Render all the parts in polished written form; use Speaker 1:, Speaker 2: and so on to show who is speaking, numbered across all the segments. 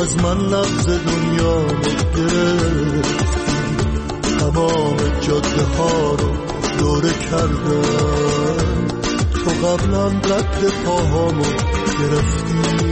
Speaker 1: از من نبض دنیا گرفتی، تمام جاده ها رو دوره کردم، تو قبلا رد پاهامو گرفتی.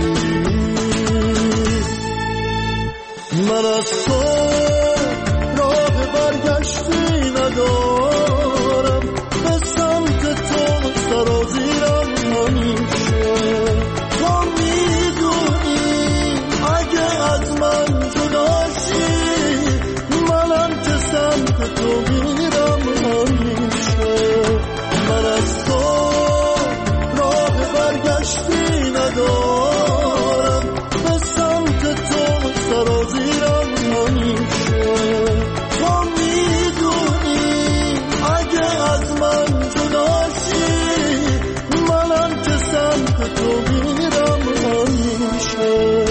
Speaker 1: من از تو راه برگشتی ندارم، به سمت تو سرازیرم همیشه. تو میدونی اگه از من جداشی، منم که سمت تو میرم همیشه. من از تو راه برگشتی ندارم، به سمت تو سرازیرم همیشه. تو میدونی اگه از من جداشی، منم که سمت تو میرم همیشه.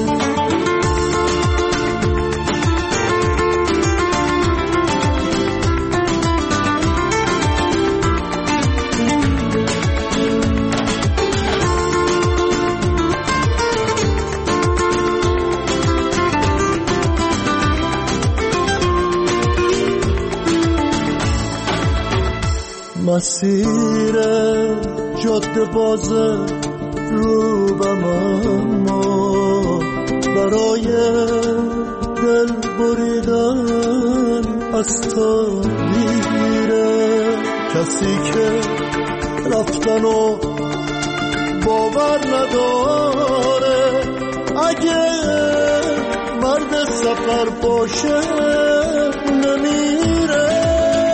Speaker 1: مسیر جاده بازه روبم، اما برای دل بریدن از تو دیره. کسی که رفتن و باور نداره، اگه مرد سفر باشه نمیره.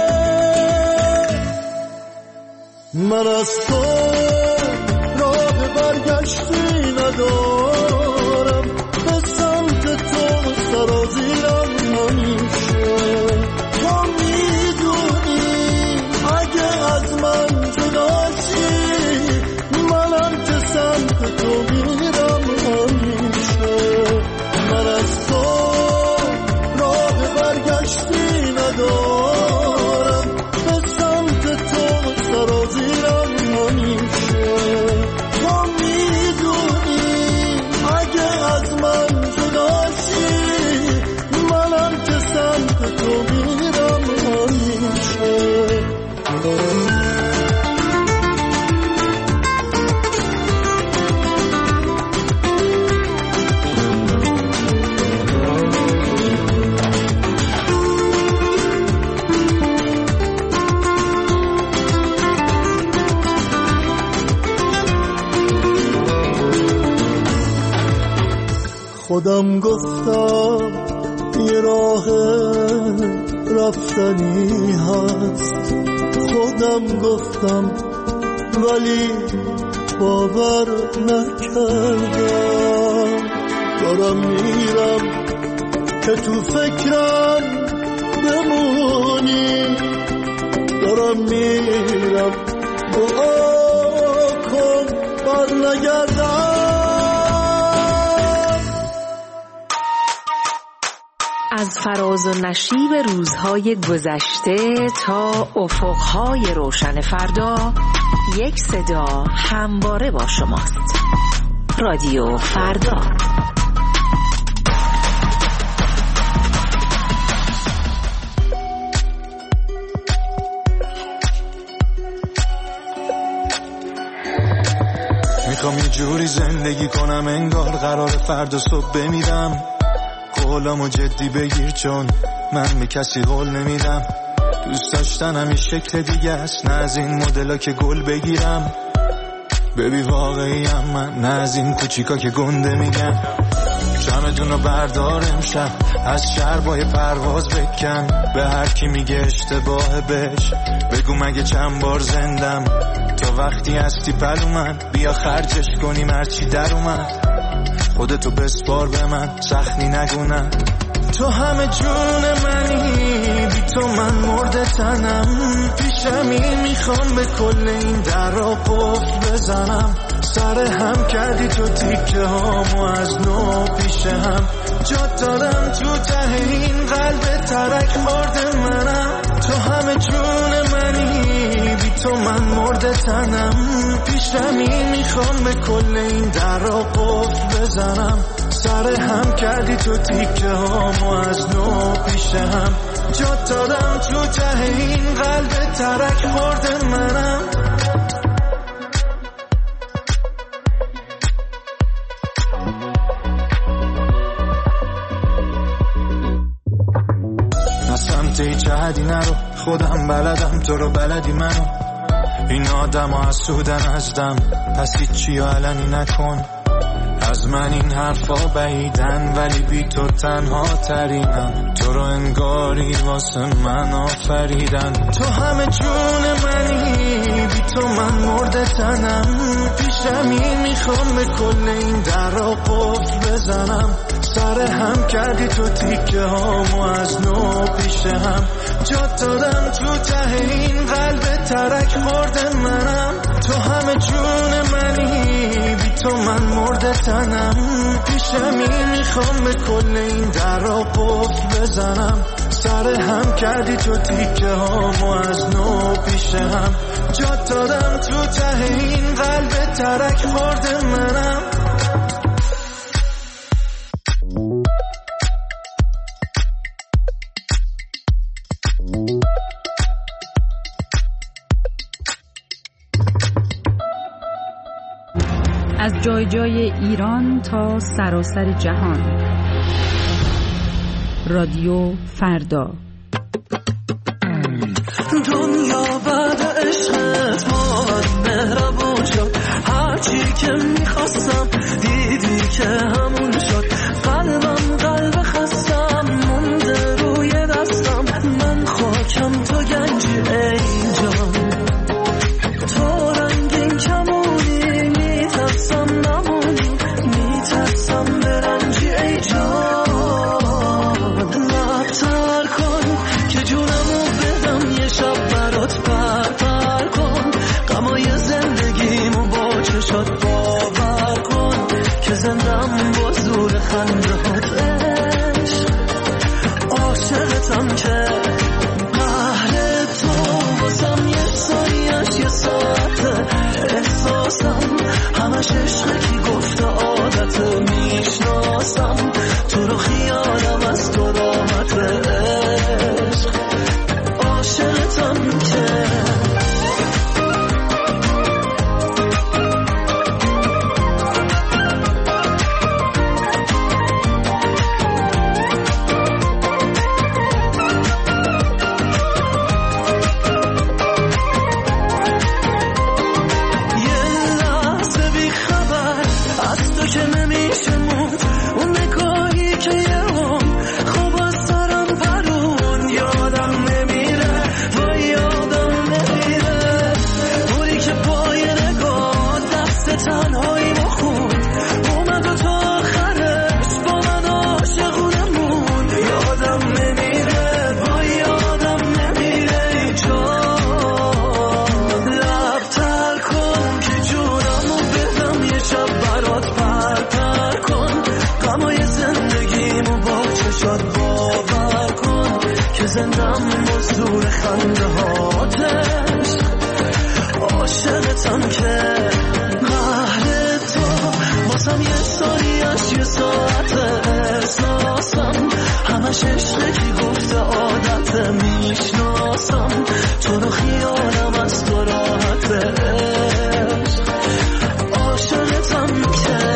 Speaker 1: من از تو راه برگشتی ندارم، به سمت تو سرازیرم همیشه. تو میدونی اگه از من جداشی، منم که سمت تو میرم همیشه. من از تو راه برگشتی ندارم، به سمت تو سرازیرم همیشه. تو میدونی اگه از من جداشی، منم که سمت تو میرم همیشه. خودم گفتم یه راه رفتنی هست، خودم گفتم ولی باور نکردم. دارم میرم که تو فکرم بمونی، دارم میرم دعا کن بر نگردم.
Speaker 2: از فراز و نشیب روزهای گذشته تا افقهای روشن فردا، یک صدا همواره با شماست. رادیو فردا.
Speaker 3: میخوام یه جوری زندگی کنم انگار قرار فردا صبح بمیرم. قولامو جدی بگیر چون من به کسی قول نمیدم. دوست داشتنم یه شکل دیگه است، نه از این مدلا که گل بگیرم. ببی واقعیم من، نه از این کوچیکا که گنده میگم. چمدونو بردار امشب، از شربای پرواز بکن. به هر کی میگه اشتباه بهش بگو مگه چند بار زندم. تا وقتی هستی پلو من، بیا خرجش کنیم هرچی در اومد. خودتو بسپار به من، سخنی نگونم. تو همه جون منی، بی تو من مرده تنم. پیشمی میخوام به کل این درا قفل بزنم. سر هم کردی تو تیکه هامو از نو پیش هم. جات دارم تو ته این قلب ترک خورده منم. تو همه جون منی، بی تو من مرده تنم. پیشمی میخوام به کل این درا قفل بزنم. سر هم کردی تو تیکه هامو از نو پیش هم جات دادم تو ته این قلب ترک خورده منم. سمت جهدی نرو خودم بلدم تو رو بلدی منو این آدم ها حسودن ازدم پس هیچی و علنی نکن از من این حرفا بعیدن ولی بی تو تنها ترینم تو رو انگاری واسه من آفریدن تو همه جون منی بی تو من مرده تنم پیشمی میخوام به کل این درا قفل بزنم سر هم کردی تو تیکه هامو از نو پیش هم جات دادم تو ته این قلب ترک خورده منم تو همه جون منی بی تو من مرده تنم پیشمی میخوام به کل این درا قفل بزنم سر هم کردی تو تیکه هامو از نو پیش هم جات دادم تو ته این قلب ترک خورده منم.
Speaker 4: از جای جای ایران تا سراسر جهان. رادیو فردا.
Speaker 1: دنیا بعد عشقت با من مهربون شد هرچی که میخواستم دیدی که همون شد قلبم قلب خستم مونده روی دستم من خاکم تو گنجی ای جان تو رنگین کمونی میترسم نمونی میترسم برنجی ای جان لبتر کن که جونمو بدم یه شب برات پر کن غمای زندگیمو با چشات باور کن که زندم با زور خنده هات عشق عاشقتم که قهر تو واسم یه ثانیه‌اش یه ساعته احساسم همش عشقه کی گفته عادته میشناسم تو رو خیالم از تو راحت عشق عاشقتم که زندم مزدور خنده هاتش عاشقتم که قهر تو واسم یه ثانیه‌اش یه ساعت احساسم همش عشقه کی گفته عادت میشناسم تو رو خیالم از تو راحت عشق عاشقتم که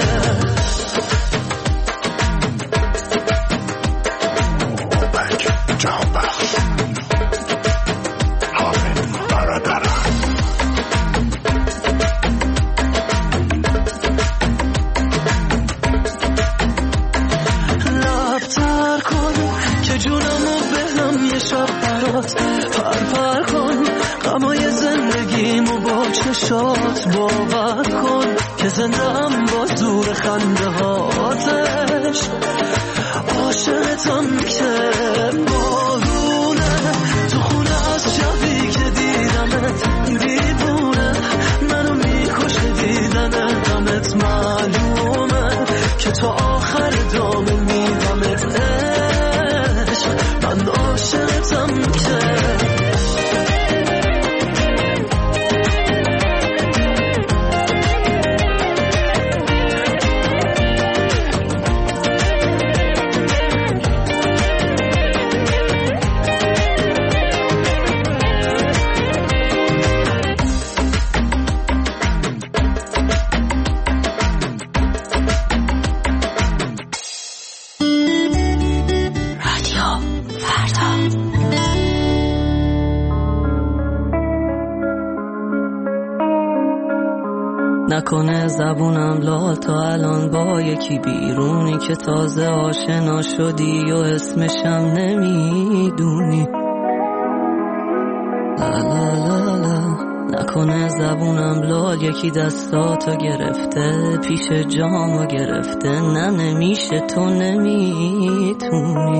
Speaker 1: چشات باور کن که زندم با زور خنده هاتش عاشقتم که بارونه تو خونه از شبی که دیدمت دیوونه منو میکشه دیدن غمت معلومه که تو آخر دامه میدمت عشق من عاشقتم که
Speaker 5: نکنه زبونم لال تا الان با یکی بیرونی که تازه آشنا شدی و اسمشم نمیدونی. لا لا لا لا. نکنه زبونم لال یکی دستاتو گرفته پیش جامو گرفته. نه نمیشه تو نمیتونی.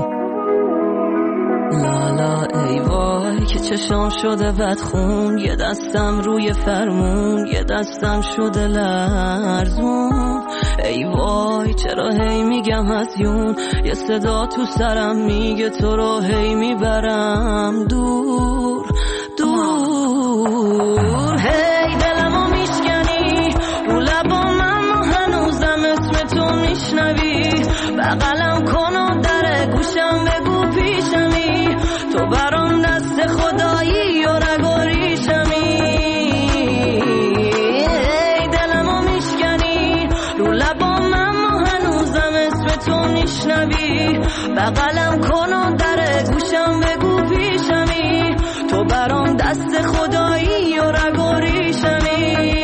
Speaker 5: لالا ای وای که چشام شده بدخون، یه دستم روی فرمون یه دستم شده لرزون. ای وای چرا هی میگم هزیون، یه صدا تو سرم میگه تو رو هی میبرم دور دور. هی دلمو میشکنی رو لبام اما هنوزم اسم تو میشنوی. بغلم کن و در گوشم بگو پیشمی، تو برام دست خدایی و رگ و ریشمی. ای دلمو میشکنی رو لبام اما هنوزم اسم تو میشنوی. بغلم کن و در گوشم بگو پیشمی، تو برام دست خدایی و رگ و ریشمی.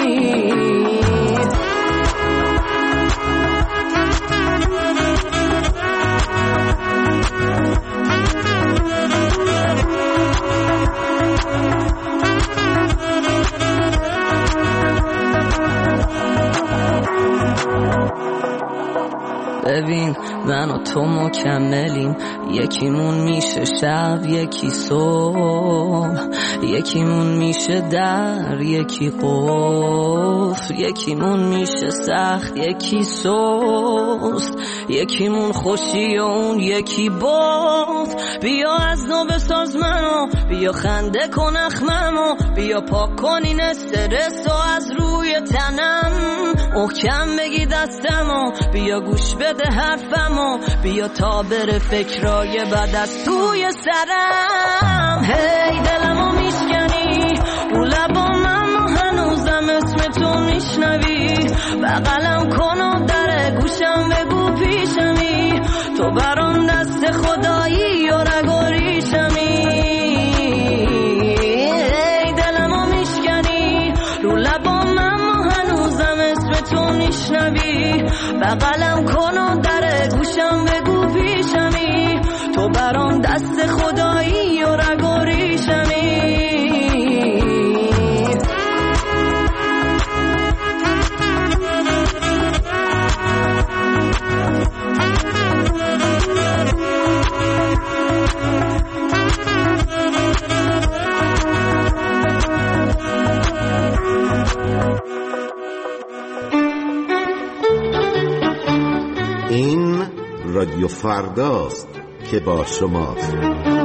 Speaker 5: ببین من و تو مکملیم، یکیمون میشه شب یکی صبح، یکیمون میشه در یکی قفل، یکیمون میشه سخت یکی سست، یکیمون خوشی و اون یکی باد. بیا از نو بساز منو، بیا خنده کن اخممو، بیا پاک کن این استرس و از روی تنم محکم بگی دستمو، بیا گوش بده حرفمو، بیا تا بره فکرای بد از توی سرم. هی دلمو میشکنی رو لبام اما هنوزم اسم تو میشنوی. بغلم کن و در گوشم بگو پیشمی، تو برام دست خدایی و رگ و ریشمی. هی دلمو میشکنی رو لبام اما هنوزم اسم تو میشنوی. بغلم کن و در گوشم بگو پیشمی، تو برام دست خدایی و رگ و ریشمی.
Speaker 6: این رادیو فرداست که با شماست.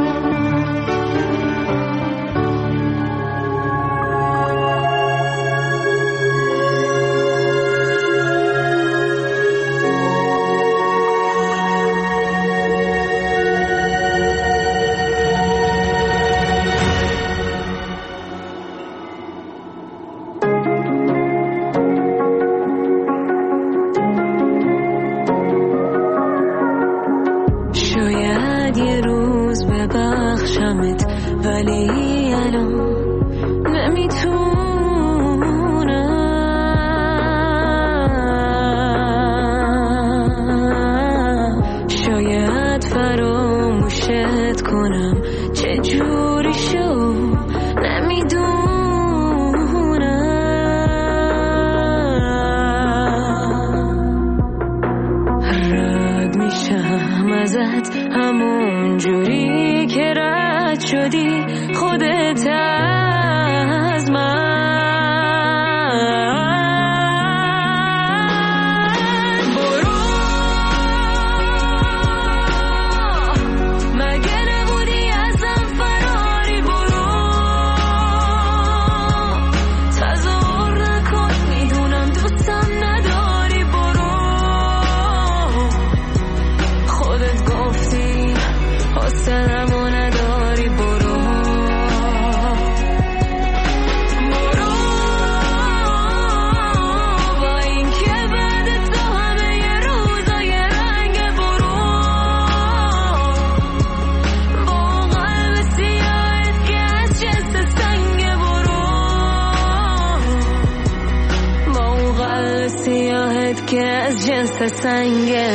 Speaker 7: همون جوری که رد شدی خودت از من.
Speaker 8: حوصله‌مو نداری برو
Speaker 7: که از جنس سنگه.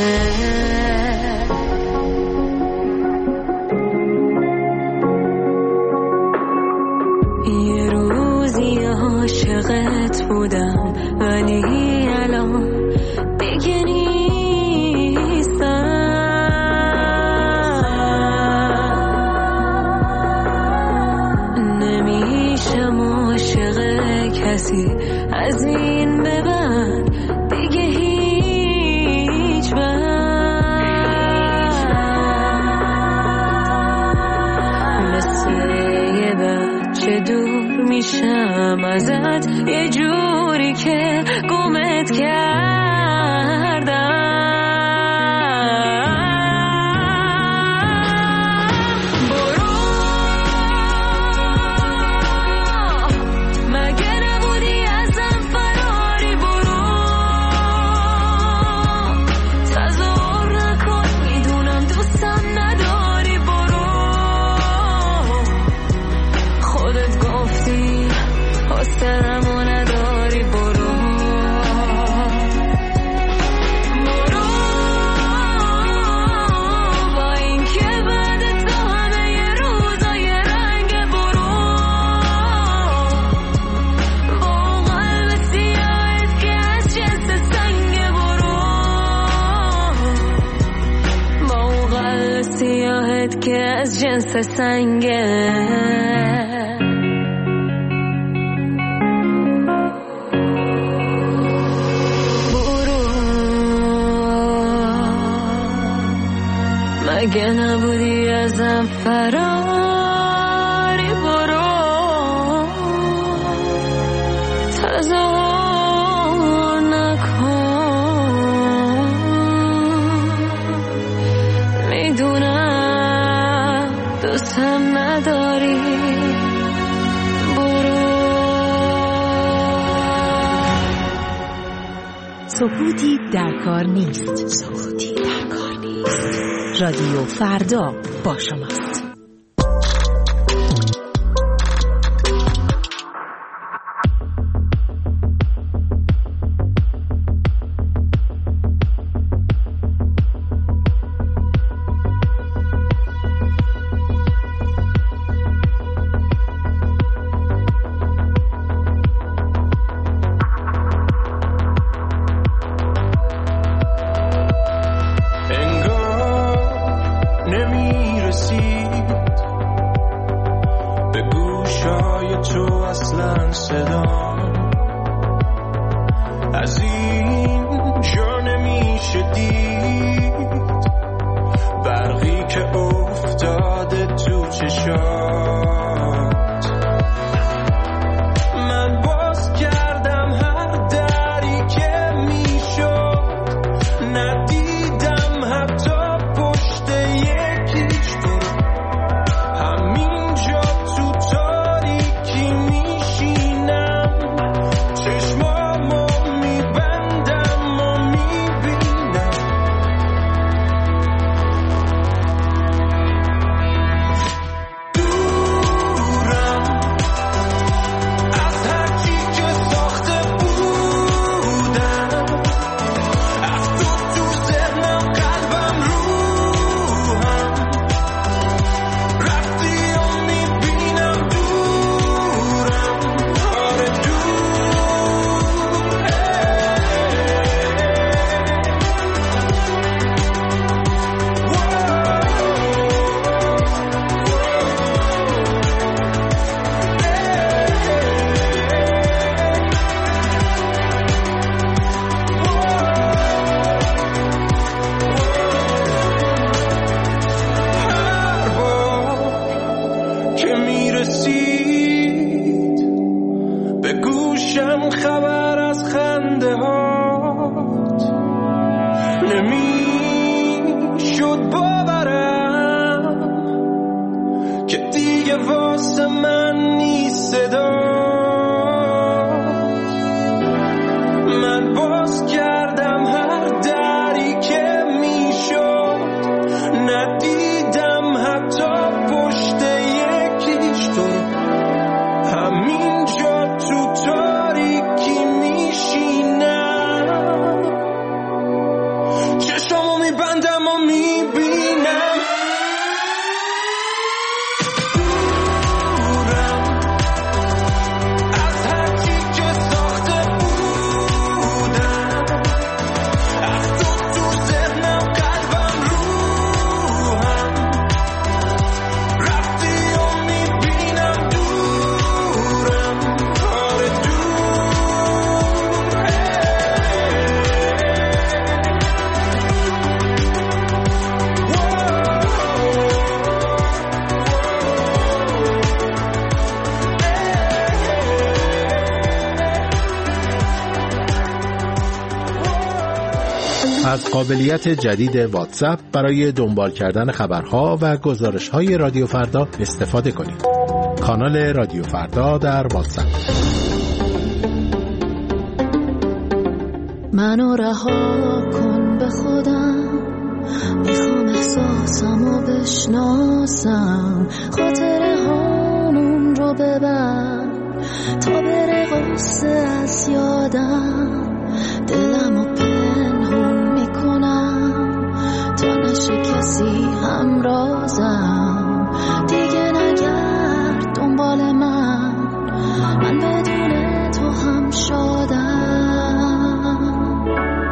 Speaker 7: یه روزی عاشقت بودم ولی الان دیگه نیستم. نمیشم عاشق کسی از این به بعد دیگه هیچ وقت. مثل یه بچه دور میشم ازت یه جوری که گمت کردم. که از جنس سنگه. برو مگه نبودی ازم فراری. برو تظاهر نکن. میدونم دوستم نداری. برو.
Speaker 2: سکوتی در کار نیست. سکوتی در کار نیست. رادیو فردا با شماست.
Speaker 1: دور
Speaker 3: میبندم و میبینم
Speaker 8: از قابلیت جدید واتساپ برای دنبال کردن خبرها و گزارش‌های رادیو فردا استفاده کنید. کانال رادیو فردا در واتساپ.
Speaker 1: منو رها کن به خودم، میخوام احساسمو بشناسم، خاطره هامون رو ببر تا بره غصه از یادم، دلمو پنهون میکنم تا نشه کسی همرازم، دیگه نگرد دنبال من بدون تو هم شادم،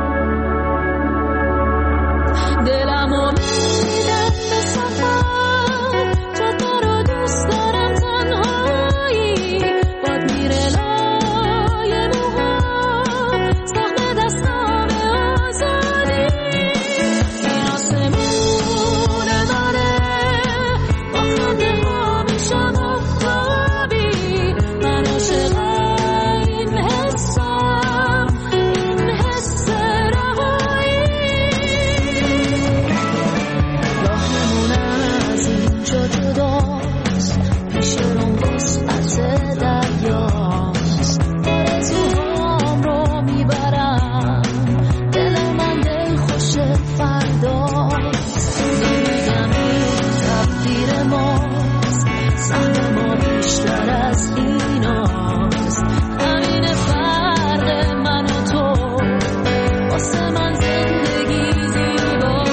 Speaker 1: دلمو میدم به سفر، جاده رو دوست دارم تنهایی، باد میره لای موها، سهم دستام آزادی، این آسمون منه، با خنده ها میشم افتابی، من عاشق این حسم، این حس رهایی، راهمون از اینجا جداست، پیش رو وسعت دریاست، آرزوهام رو میبرم، دل من دل خوش فرداست، نمیگم این تقدیر ماست، سهم ما بیشتر از ایناست، همین فرق من و تو، واسه من زندگی زیباست،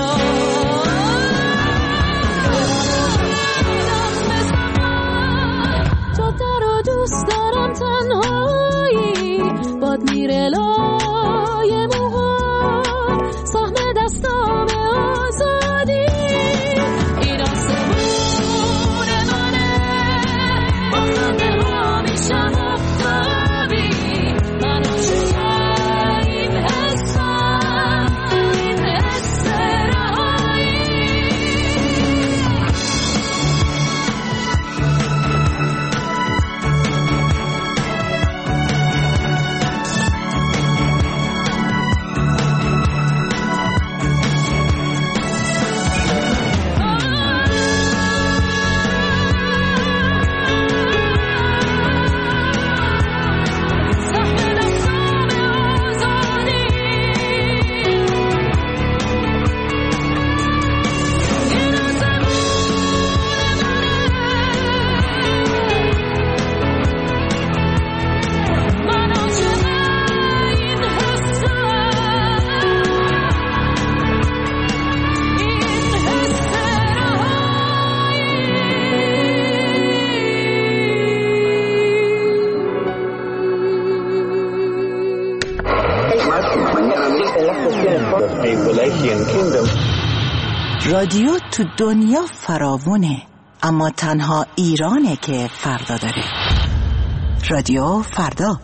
Speaker 1: جاده رو دوست دارم تنهایی، باد میره لای موها، سهم دستام آزادی، این آسمون منه، با خنده ها میشم افتابی، من عاشق این حسم، این حس رهایی.
Speaker 2: رادیو تو دنیا فراوونه، اما تنها ایرانه که فردا داره. رادیو فردا.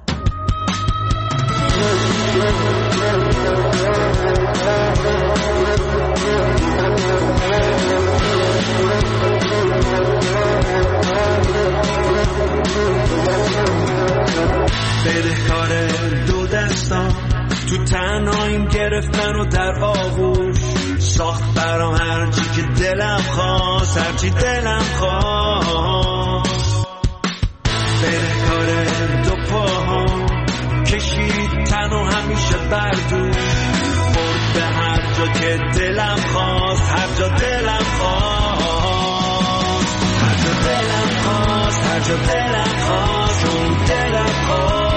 Speaker 3: بدهکار دو دستان تو تنهاییم گرفتن و در آغوش ساخت برام هرچی که دلم خواست، هرچی دلم خواست. بدهکار دو پاهام کشید تن و همیشه بردوش، برد به هر جا که دلم خواست، هر جا دلم خواست، هر جا دلم خواست، هر جا دلم خواست، اون دلم خواست.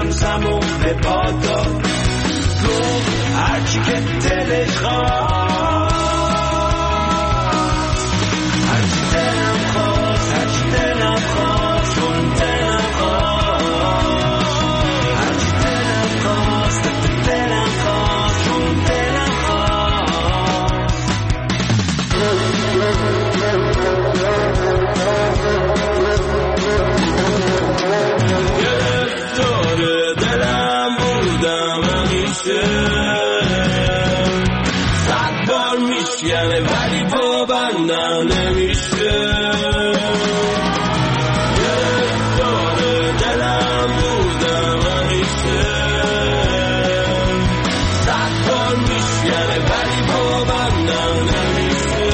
Speaker 9: همزمون به پادار گفت هرچی که دلش خواست هرچی دلم خواست هرچی دلم خواست چون دلم خواست هرچی دلم خواست دلم خواست چون دلم خواست گرفتار دلم بودم همیشه صد بار میشکنه ولی پابندم نمیشه گرفتار دلم بودم همیشه صد بار میشکنه ولی پابندم نمیشه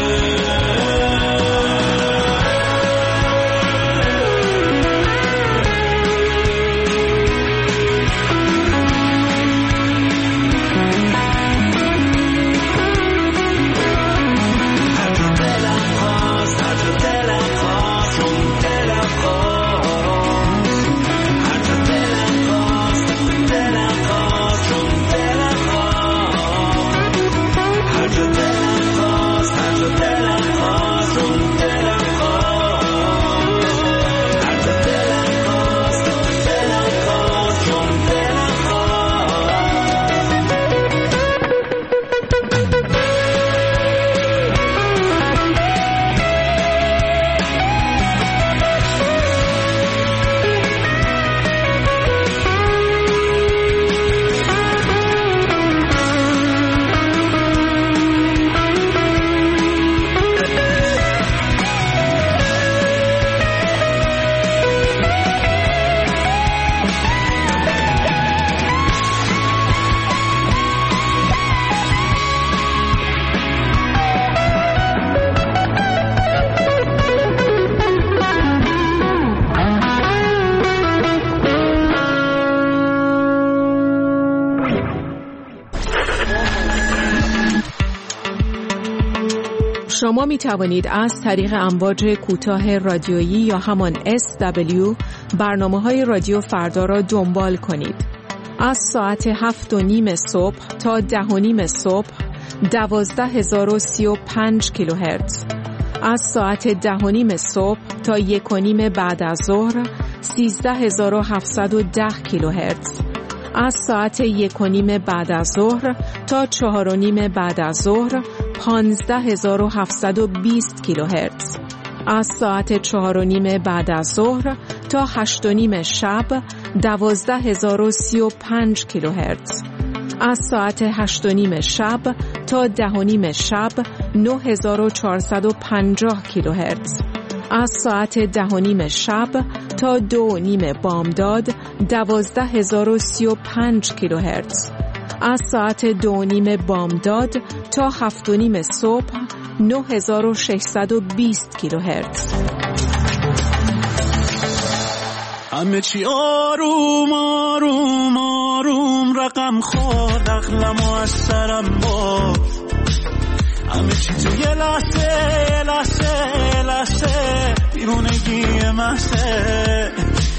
Speaker 10: شما می توانید از طریق امواج کوتاه رادیویی یا همان SW برنامه‌های رادیو فردا را دنبال کنید. از ساعت 7:30 صبح تا 10:30 صبح 12035 کیلوهرتز. از ساعت 10:30 صبح تا 1:30 بعد از ظهر 13710 کیلوهرتز. از ساعت 1:30 بعد از ظهر تا 4:30 بعد از ظهر 15720 کیلوهرتز. از ساعت 4:30 بعد از ظهر تا 8:30 شب 12035 کیلوهرتز. از ساعت 8:30 شب تا 10:30 شب 9450 کیلوهرتز. از ساعت 10:30 شب تا 2:30 بامداد 12035 کیلوهرتز. از ساعت 2:30 بامداد تا 7:30 صبح 9620 کیلوهرتز.
Speaker 9: همه چی آروم آروم آروم رقم خورد عقلمو از سرم برد. همه چی تو یه لحظه لحظه لحظه دیوونگی محضه.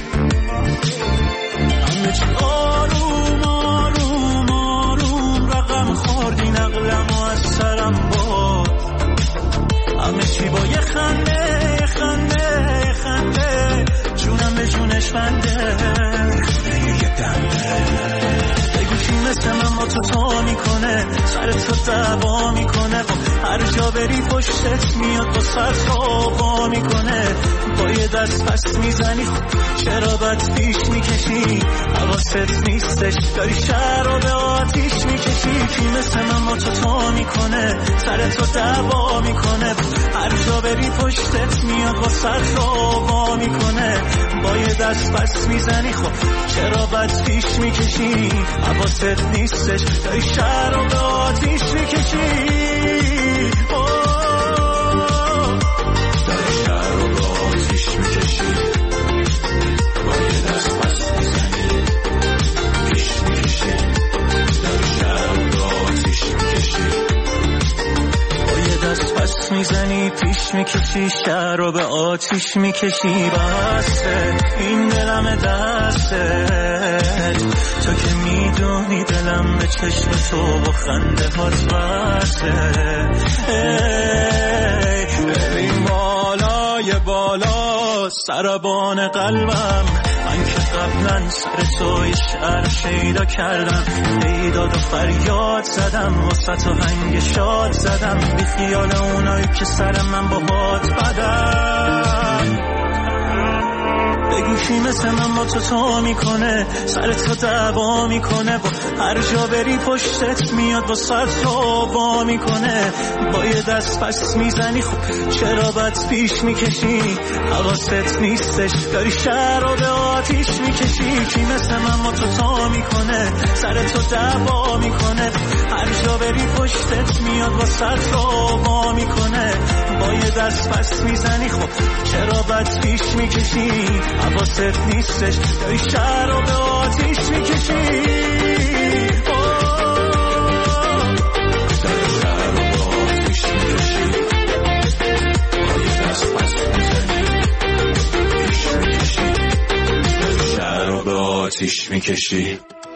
Speaker 9: همه چی آروم آروم آروم رقم خورد این عقلمو از سرم برد. همه چی با یه خنده خنده خنده جونم به جونش بنده. یه دنده بگو کی مثل من با تو میکنه سر تو دعوا میکنه. هر جا بری پشتت میاد با سر خوابا میکنه. با یه دست پس میزنی چرا بد پیش میکشی حواست نیستش داری شهر رو به آتیش میکشی. کی مثل من با تو میکنه سر تو دعوا میکنه. هر جا بری پشتت میاد با سر خوابا میکنه. با یه دست پس میزنی خب چرا بد پیش میکشی حواست نیستش داری شهر رو به آتیش میکشی. میزنی پیش میکشی شهر رو به آتیش میکشی بسه این دلم دسته تو که میدونی دلم به چشم تو با خنده هات بسه بریم بالای بالا سربان قلبم من که قبلا سر تو یه شعر شیدا کردم بیداد و فریاد زدم وسط و هنگ شاد زدم بی خیال اونایی که سر من با باد بدم بگو کی مثل من با تو میکنه سر تو دعوا میکنه با هر جا بری پشتت میاد با سر تو با میکنه با یه دست پس میزنی خب چرا بد پیش میکشی حواست نیستش داری شهر رو به آتیش میکشی کی مثل من با تو میکنه سر تو دعوا میکنه هر جا بری پشتت میاد با سر تو با میکنه با یه دست پس میزنی خب چرا بد پیش میکشی حواست نیستش داری شهر رو به آتیش میکشی داری شهر رو به آتیش میکشی با یه دست پس میزنی پیش میکشی داری شهر رو به آتیش میکشی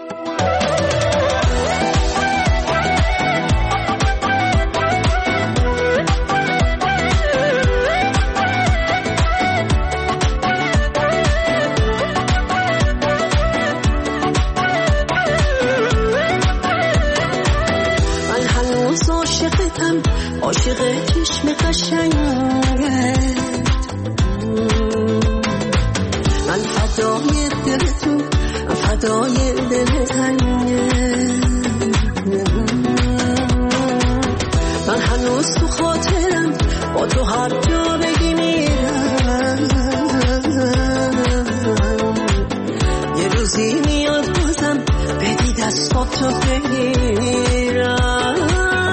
Speaker 1: عاشق چشم قشنگت من فدای دلتون فدای دل تنگت من هنوز تو خاطرم با تو هر جا بگی میرم یه روزی میاد بازم بدی دستاتو بگیرم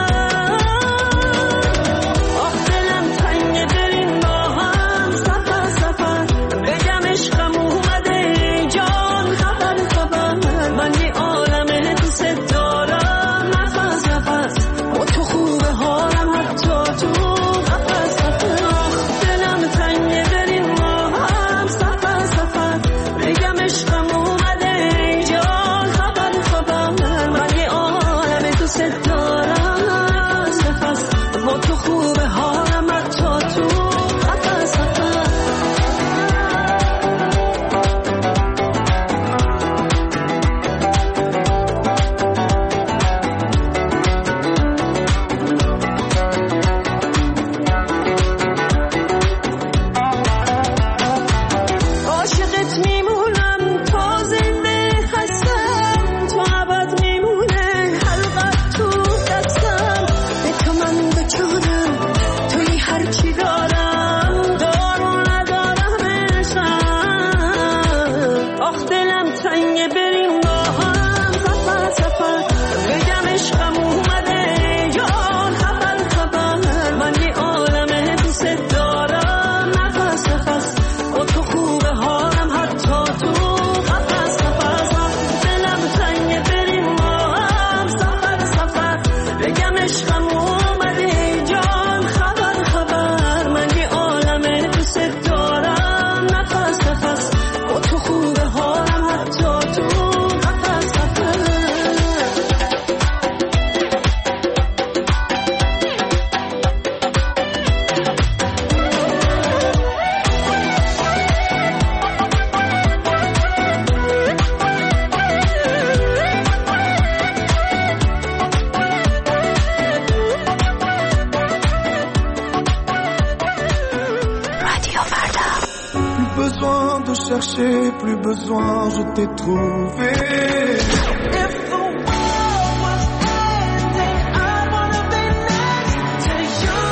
Speaker 11: Plus besoin, je t'ai trouvé. If the world was ending, I wanna be next to you.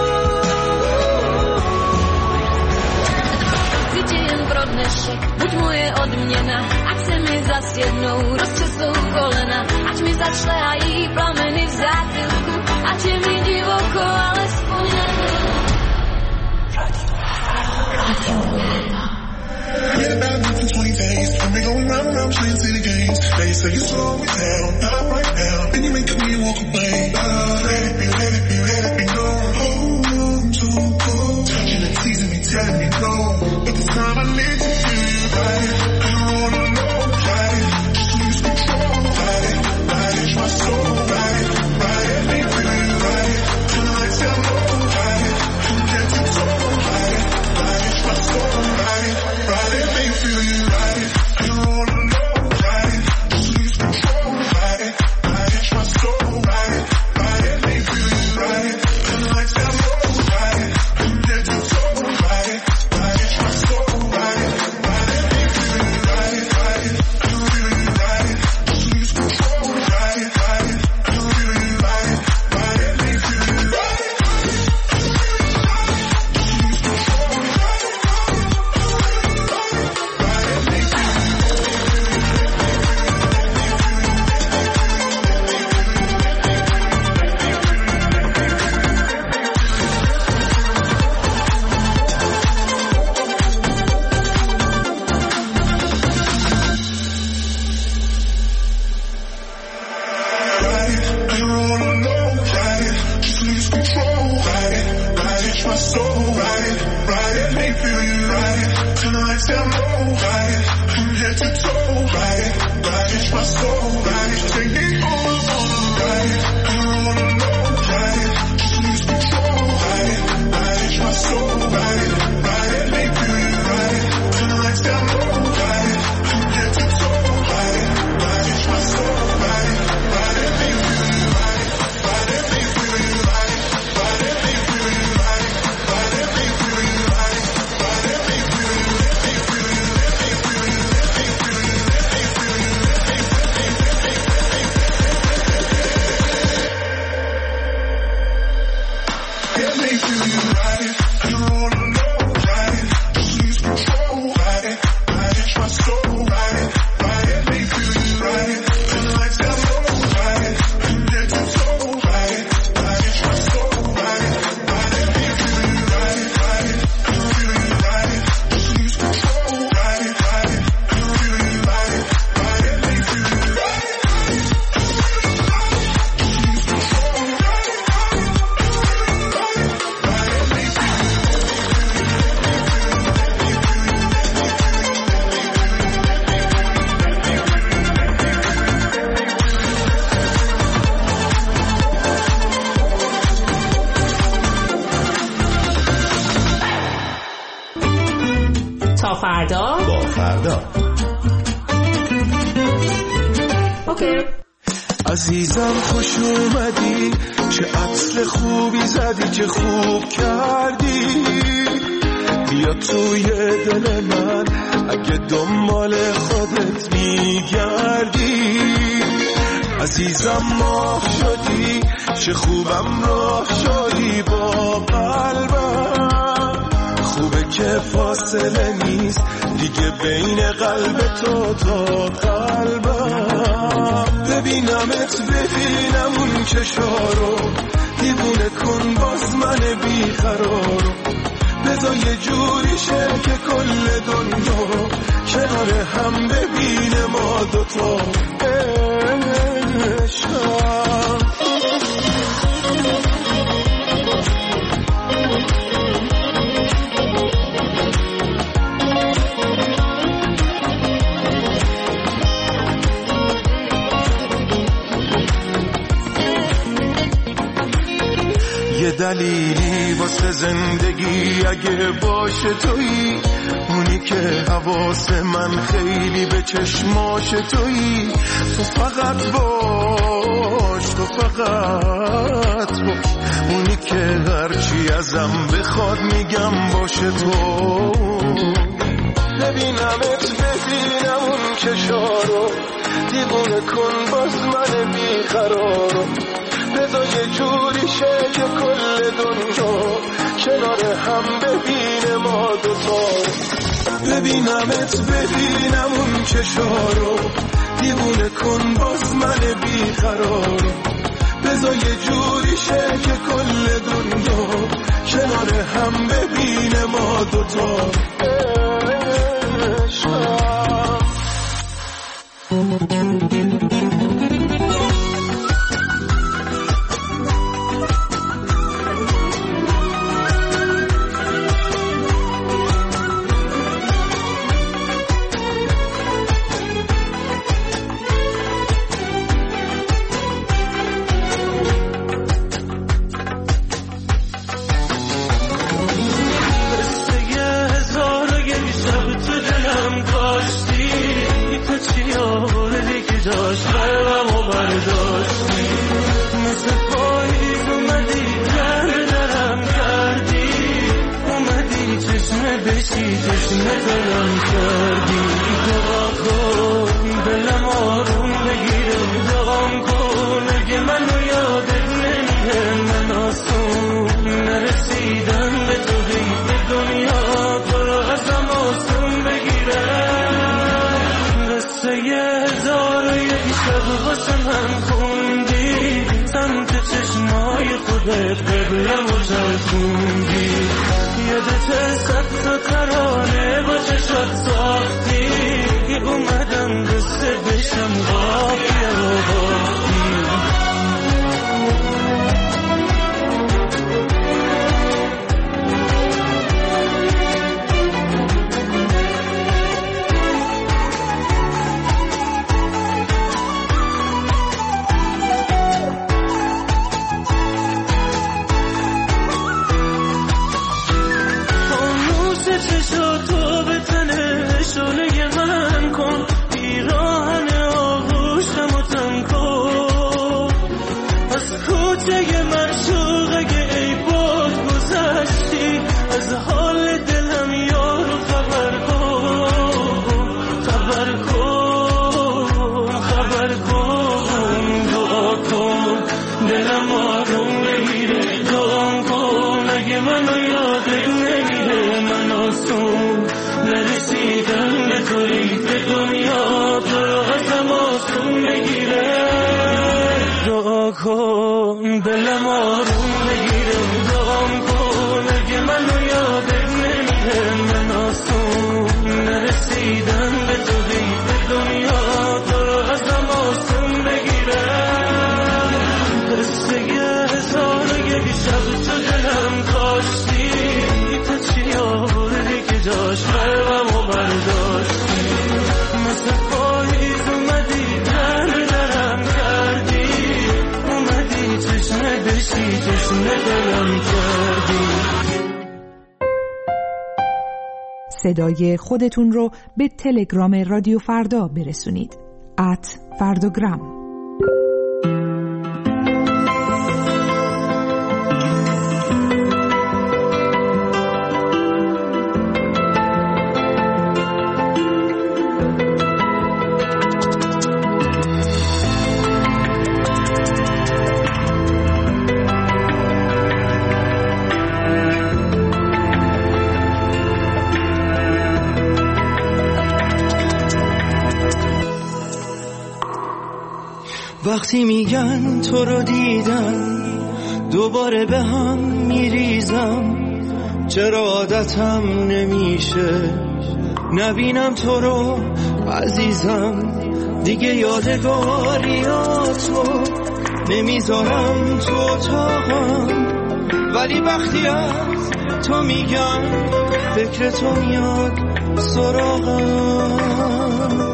Speaker 7: Tydzień brodny szyk, buď moje odměna, ať se mi zas jednou rozčesou kolena, ať mi začlehají plameny v zátilku, ať je mi divoko alespoň jednou.
Speaker 11: Read about it for 20 days, and we gon' round, playing city games. They say you slow it down, not right now. Then you make me walk away. Let it be, let it be, let it be known. Hold on to go. alone. At the time I need to feel you right. I don't wanna know, right? Just lose control, right? Right, my soul, right? Right, let me feel you right. Turn the lights down low, right? I'm head to toe, right? Right, my soul, right? Right, let me feel you right. I don't wanna know, right? Just lose control, right? Right, my soul, right? Right, let me feel you right. Turn the lights down low, right? I'm head to toe, right? Right, my soul, right? Right, let me feel you right. Right, I don't feel you right. Just lose control, right? Right, I don't feel you right. Right, let me feel you right.
Speaker 10: تا فردا
Speaker 6: با فردا.
Speaker 10: اوکی.
Speaker 11: عزیزم خوش اومدی، چه عطر خوبی زدی، چه خوب کردی. بیا توی دل من اگه دنبال خودت میگردی. عزیزم ماه شدی، چه خوبم راه شدی با قلبم. خوبه که فاصله نیست دیگه بین قلب تو تا قلبم. ببینمت ببینم اون چشارو، دیوونه کن باز من بیقرارو. بذار یه جوری شه که کل دنیا کنار هم ببینه ما دوتا عشقم. یه دلیلی واسه زندگی اگه باشه تویی، اونی که حواس من خیلی به چشماش تویی. تو فقط باش، تو فقط باش، اونی که هرچی ازم بخواد میگم باشه تو. ببینمت ببینم اون چشارو، دیوونه کن باز من بیقرارو. بذار یه جوری شه که کل دنیا کنار هم ببینه ما دوتا. ببینمت ببینم اون چشارو، دیوونه کن باز من بیقرارو. بذار یه جوری شه که کل دنیا کنار هم ببینه ما دوتا عشقم.
Speaker 9: دلم کاشتی تو چی آوردی که جاش قلبمو برداشتی مثل پاییز اومدی درم کردی اومدی چشمه بشی چشمه دلم کردی دعا کن دلم آروم بگیره دعام کن اگه منو یادت نمیره من آسون نرسیدم به تو به دنیا تو رو ازم آسون بگیره قصه 1001 شب واسه من خوندی سمت چشمای خودت قبلم و چرخوندی یادت 100 تا ترانه با چشات ساختی اومدم قصه بشم قافیه رو باختی تو به تنه شعله من کن پیراهن آغوشم و تن کن از کوچه معشوق اگه ای باد گذشتی از حال دلم یارو خبر کن خبر کن خبر کن دعا کن دلم آروم بگیره دعا کن اگه منو یادت نمیره من آسون نرسیدم به توی به دنیا تو رو ازم آسون بگیره دعا کن دلم آروم بگیره دعام کن اگه منو یادت نمیره من آسون نرسیدم به توی به دنیا تو رو ازم آسون بگیره قصه 1001 شب تو دلم کاشتی تو چی آوردی که جاش قلبمو برداشتی مثل پاییز اومدی درم کردی اومدی چشمه بشی چشمه دلم کردی
Speaker 12: صدای خودتون رو به تلگرام رادیو فردا برسونید @فردوگرام.
Speaker 13: وقتی میگن تو رو دیدم دوباره به هم میریزم چرا عادتم نمیشه نبینم تو رو عزیزم دیگه یادگاریاتو نمیذارم تو اتاقم ولی وقتی از تو میگن فکر تو میاد سراغم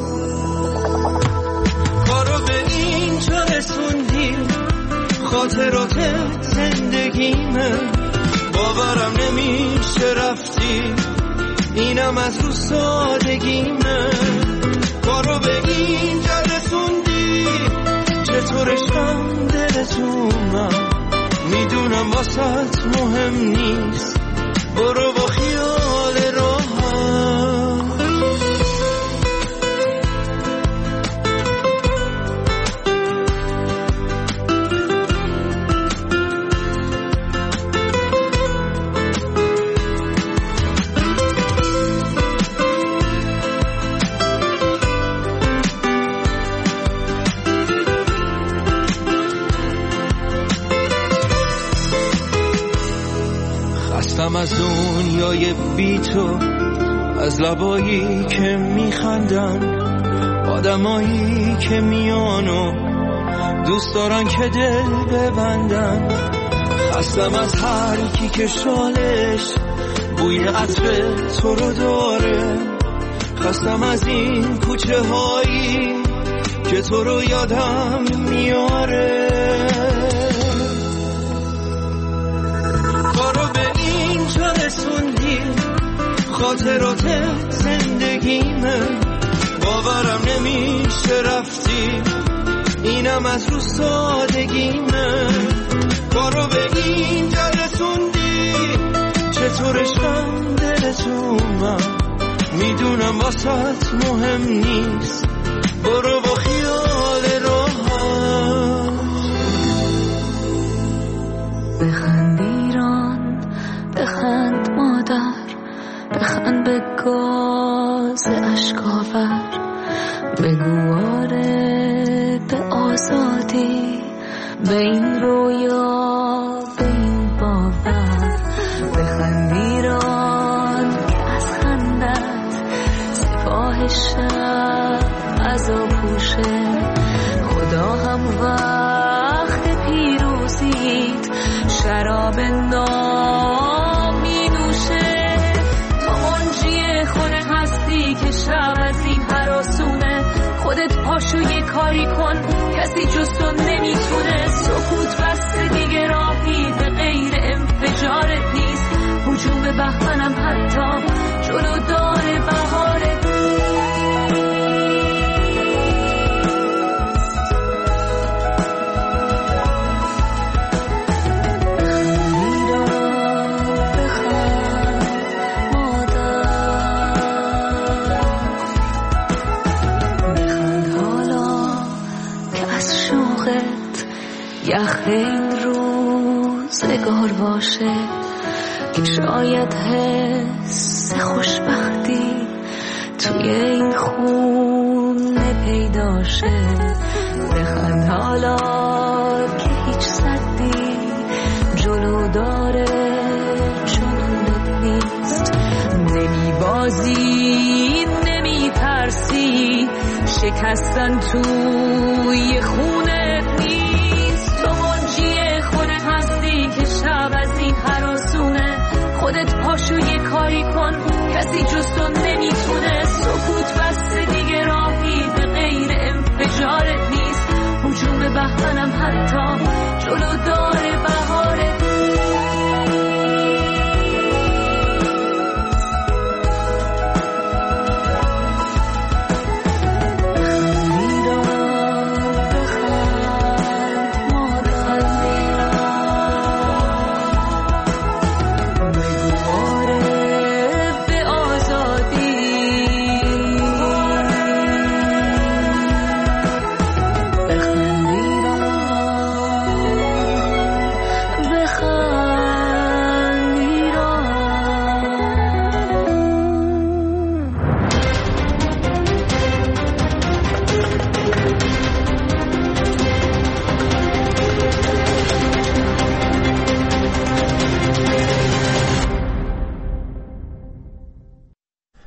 Speaker 13: رسوندی خاطرات زندگیمه باورم نمیشه رفتی اینم از رو سادگیمه کارو به اینجا رسوندی چطور عشقم دلت اومد میدونم واسط مهم نیست برو با خیال راحت از دنیای بی تو از لبایی که میخندن آدمایی که میانو دوست دارن که دل ببندن خستم از هر کی که شالش بوی عطر تو رو داره خستم از این کوچه هایی که تو رو یادم میاره کارو به اینجا رسوندی خاطرات زندگیمه، باورم نمیشه رفتی، اینم از رو سادگیمه. بارو بگیم رسوندی، چطور عشقم دلتون من میدونم واسط مهم نیست، برو با خیال راحت.
Speaker 7: بخند ایران، بخند مادر، بخند به گاز اشکاور، بگو آره به آزادی، به این رویا، به این باور. بخند ایران که از خندت سپاه شب عذاب پوشه، خدا هم وقت پیروزیت شراب نام می نوشه. تو منجی خود هستی که شب از این هراسونه، خودت پاشو یه کاری کن، کسی جز تو نمیتونه. سکوت بسته دیگه راهی به غیر انفجارت نیست، هجوم بهمنم حتی جلو داره بهارت. یخ این روزگار باشه که شاید حس خوشبختی توی این خونه پیدا شه. بخند حالا که هیچ صدی جلو داره جنونت نیست، نمی بازی نمی ترسی، شکستن توی خونت نیست. شب از این هراسونه، خودت پاشو یه کاری کن، کسی جز تو نمیتونه. سکوت بسته دیگه راهی به غیر انفجارت نیست، هجوم بهمنم حتی جلو